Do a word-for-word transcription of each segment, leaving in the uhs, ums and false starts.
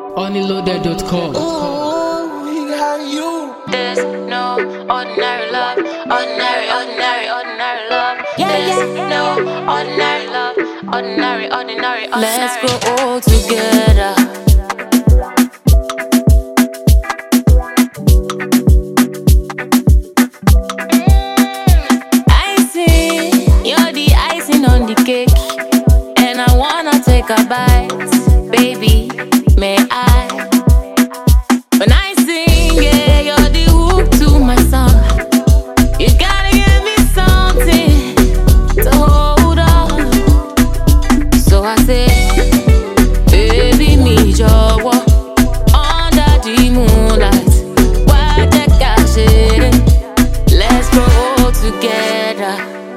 Honeyloaded dot com. Ooh, how you? There's no ordinary love, ordinary, ordinary, ordinary love. Yeah, There's yeah. no ordinary love, ordinary, ordinary, ordinary. Let's grow old together. Icing, you're the icing on the cake, and I wanna take a bite, baby. May I? When I sing, yeah, you're the hook to my song. You gotta give me something to hold on. So I say, baby, me jọ̀wọ́, under the moonlight, why the cash it? Let's grow together.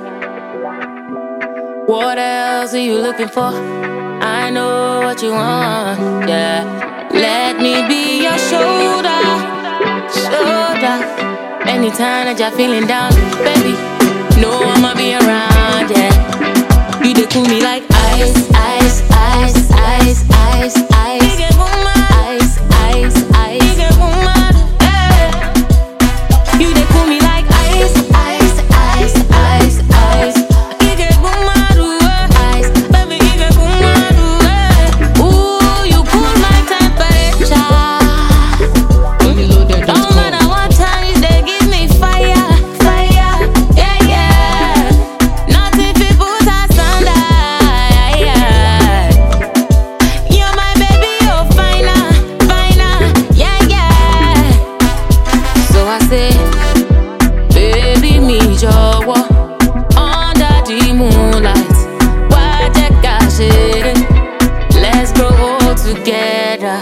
What else are you looking for? I know what you want, yeah. Let me be your shoulder, shoulder. Anytime that you're feeling down, baby, know I'ma be around, yeah. You dey cool me like ice, ice, ice, ice, ice, ice. You get woman, ice, ice, ice. You get woman, hey. You dey cool me like ice, ice, ice, ice, ice. You get woman, ooh, ice, baby. You get woman, ooh, hey. Ooh, you cool my temperature. Honeyloaded dot No com. matter what time you dey give me fire, fire, yeah, yeah. Nothing fit put us under, yeah, yeah. You're my baby, oh finer, finer, yeah, yeah. So I say, baby, me jọ̀wọ́, under the moonlight, why the cash it? Let's grow old together.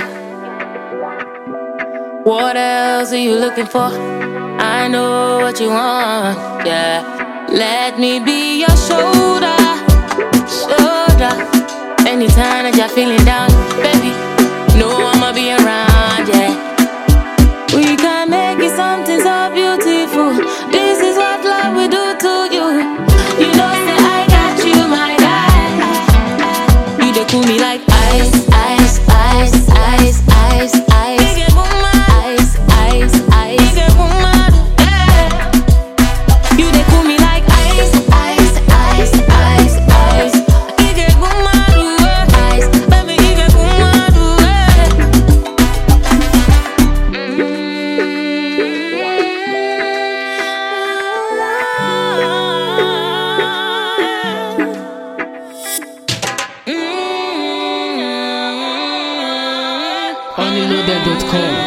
What else are you looking for? I know what you want, yeah. Let me be your shoulder, shoulder. Anytime that you're feeling down, baby, know I'ma be around, yeah. We can make it something so beautiful. This is what love will do to you. You know, say I got you, my guy. You dey cool me like ice, ice, ice, ice, ice, ice. You get woman, ice, ice, ice. You get woman, hey. You dey cool me like ice, ice, ice, ice, ice. You get woman, ooh, ice, baby. You get woman, ooh, hey. Mm-hmm. Honeyloaded dot com.